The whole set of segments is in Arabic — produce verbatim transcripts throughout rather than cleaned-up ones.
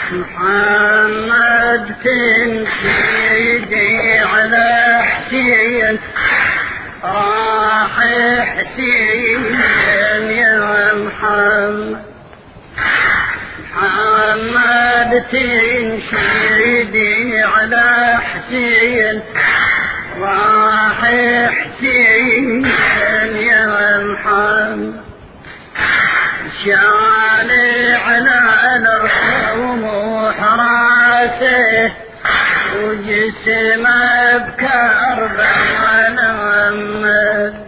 محمد تنشيدي على حسين راح حسين يا محمد محمد تنشيدي على حسين راح حسين يا محمد شالي على الرمح راسه وجسمه بكربلاء ممد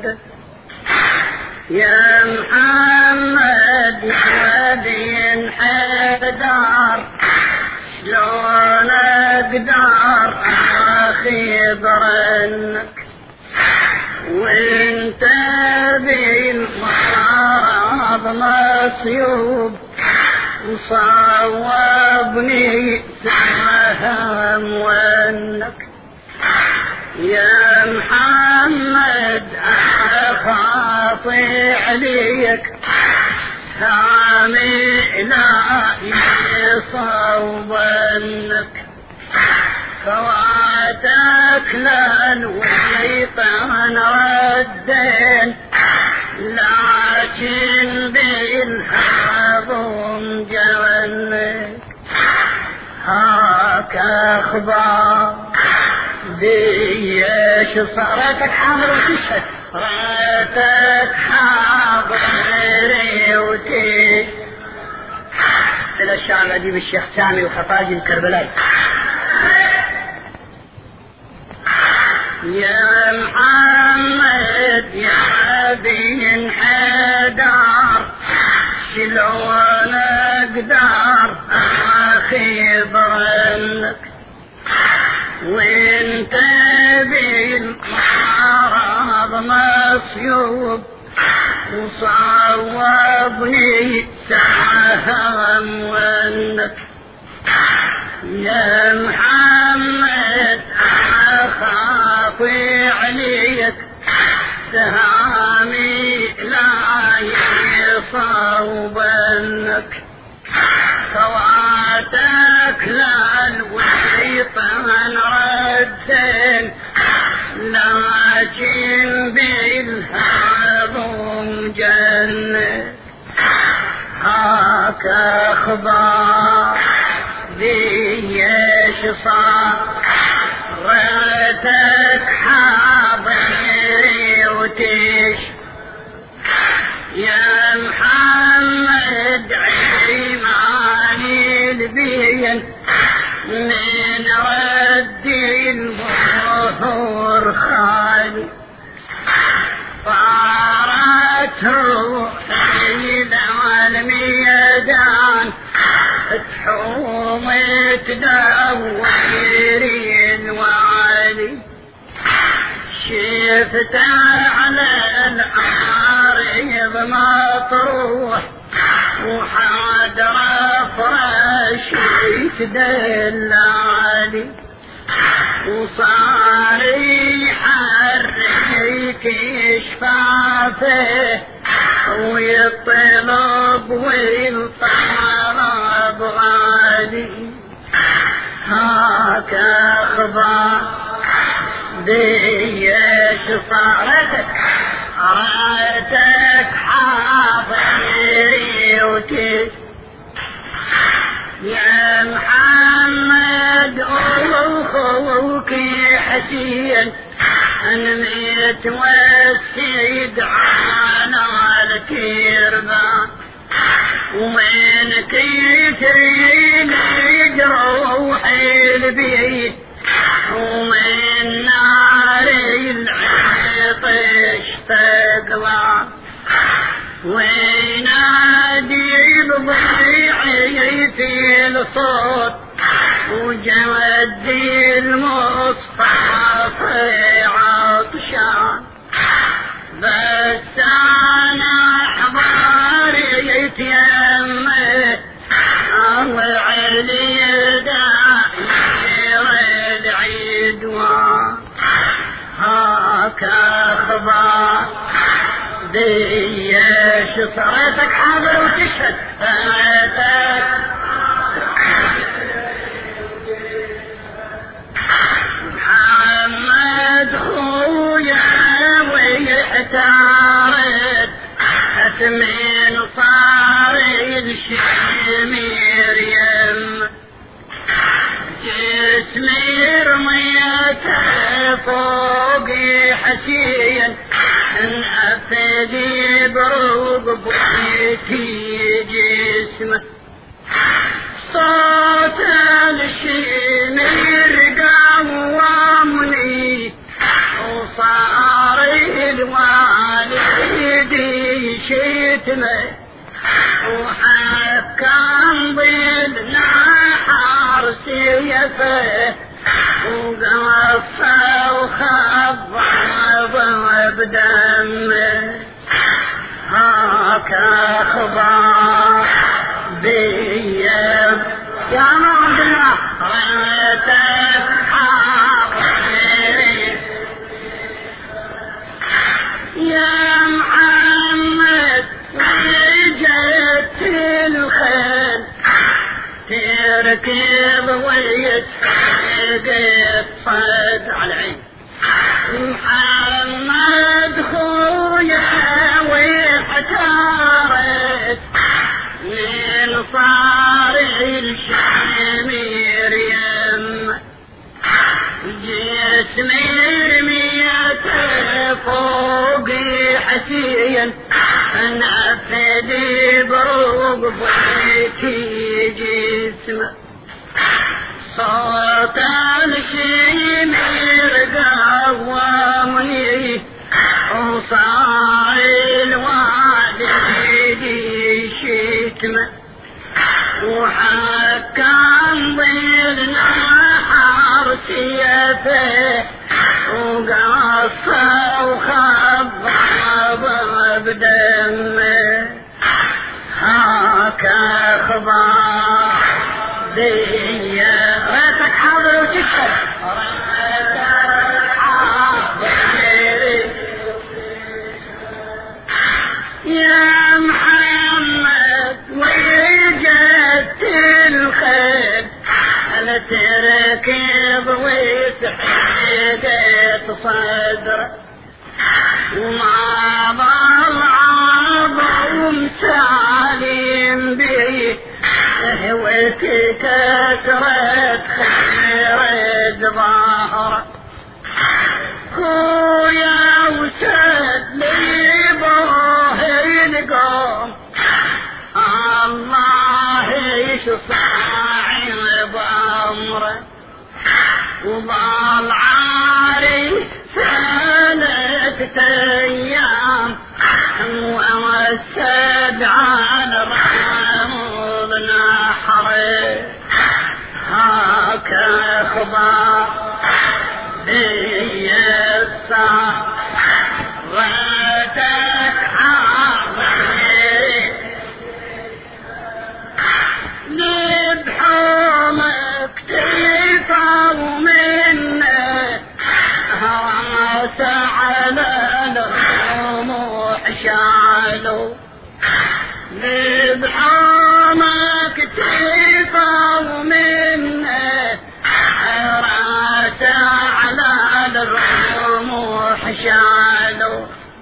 يا محمد ودين حدار شلون اقدر اخيب عنك وانت بالمرض مصيوب وصوبني سهم وانك يا محمد اخاطي عليك سامي لا يصوبنك فواتك للويطان ردين لكن بالهضم جونك هاك اخبار ديش صارتك حاضر وتشهد راتك حاضر وتشهد الى الشام اديب الشيخ سامي وخطاجي الكربلاي يا محمد يا بن حدار شلون اقدر اخيب عنك وانت بالمرض مصيوب وصوبني سهم وانك يا محمد اخافي عليك سهامي لا يصوبنك فواتك للويطان ردين لكن بالهضم جنة هاك اخبار ديش صارتك حاضر وتش يا محمد عيماني البين من رد الظهور خالي طارت روحي دم الميدان تحوم تدورين وعلي شفت على العارض مطروح وحاضر فرش يتدلالي وصار يحرك شفافه ويطلب ويطلب غالي هاك اخبار ديش صارتك راتك حاضري وتش يا محمد اخوك حسين انا متوسد على الكربان ومن كيترين جروحي البيت ومن نار العطش تقوى وينادي بضيعتي الصوت وجودي المصطفى عطشان بس انا حضاري يتيمت الله علي داير العدوان هاك اخبار ديش صارتك حاضر وتشهد فاتك مريم جسمي رميته فوقي حسين انعفدي بروق بيتي جسمه صوت الشمر قومني وصار الوالدي شتمه وحكم بالنحر سيفه وقصه وخضب بدمه هاك اخبار بي يا عبد الله ريتك حاضرين يا محمد وجدت الخيل تركب ويسحق الصد على العين محمد خويا واحتارت من صار الشمير يم جسمي رميته فوقي حسين انعفدي بروق بيتي جسمه صوت الشمير قومني وصار الوالدي شتمه وحكم بالنحر سيفه وقصه وخضب بدمه هاك اخبار بي ريتك حاضر وتشهد يا محمد وجدت الخيل هل تركب ويسحقت صدره وما ضل عظم سالم به هوتي كسرت خيرت ظهره خويا وسد لي بوهي القوم الله يشصاعي بأمره وضل عاري ثلاثة أيام وأوسد على رحمه نحره هاك أخبار بي الصح غدك حاضرين لبحومك تيفوا منه هرس على الرموح شالوا لبحومك تيفوا منه هرس على الرموح شالوا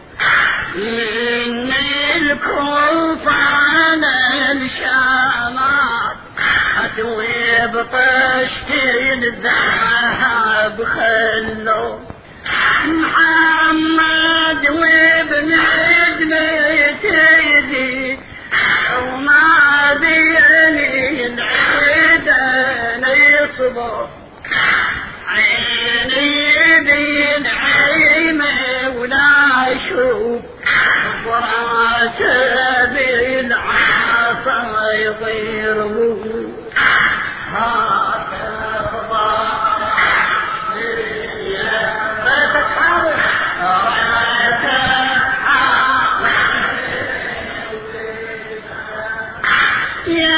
من الكوفة على الشامات أتويب طشتي الذهب خلوا محمد وابن ابنتي وما بيني العيدان يصبر عيني بين عيمه ولا اشوف براسه بالعصا يطير هذا خبر يا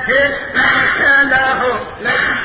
مثله